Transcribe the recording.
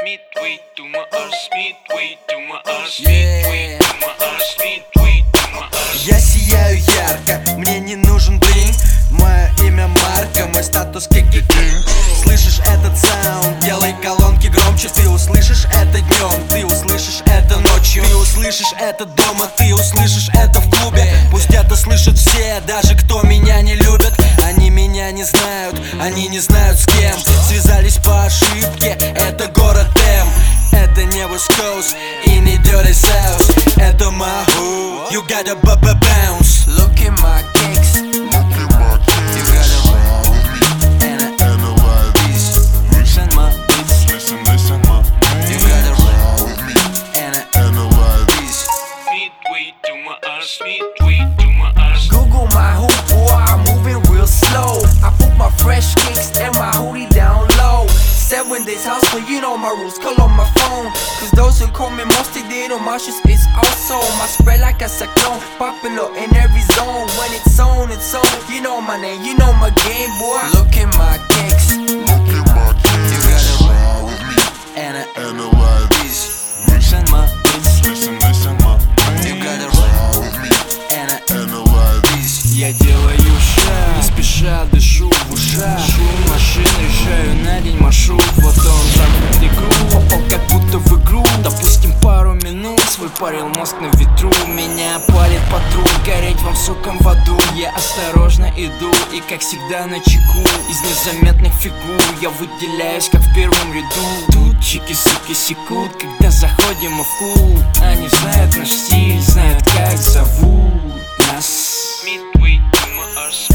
midway to my arse, midway to my arse, midway to my arse, midway to my arse. Я сияю ярко, мне не нужен блин. Мое имя Марко, мой статус кикикин. Слышишь этот саунд, делай колонки громче. Ты услышишь это днем, ты услышишь это ночью. Ты услышишь это дома, ты услышишь это в клубе. Пусть это слышат все, даже кто меня не любит. Они меня не знают, они не знают с кем. Связались по ошибке, это город М. Это не West Coast и не Dirty South. Это my hood, you gotta bounce. Look at my kicks, you gotta ride with me. And I listen my beats, Listen my you gotta ride with me. And I midway to my arse, midway to my arse. Google my hoop, boy, I'm moving real slow. I put my fresh kicks and my hoodie down low. 7 days house, but you know my rules, call on my phone. Cause those who call me most, they don't my shoes, it's also my spread like a cyclone. Popular in every zone, when it's on, you know my name, you know my game, boy. Look at my kicks, you gotta ride with me. And I listen my beats, Listen my you gotta ride with me. And I Я делаю шаг, не спеша дышу в ушах. Шум машин, решаю на день маршрут. Вот он замкнутый круг, попал как будто в игру. Допустим, пару минут, свой парил мозг на ветру. Меня палит патруль, гореть вам, сукам, в аду. Я осторожно иду и как всегда на чеку. Из незаметных фигур я выделяюсь как в первом ряду. Тут чики-суки секут, когда заходим мы в клуб. Они знают наш стиль, знают как зовут нас. midway to my arse.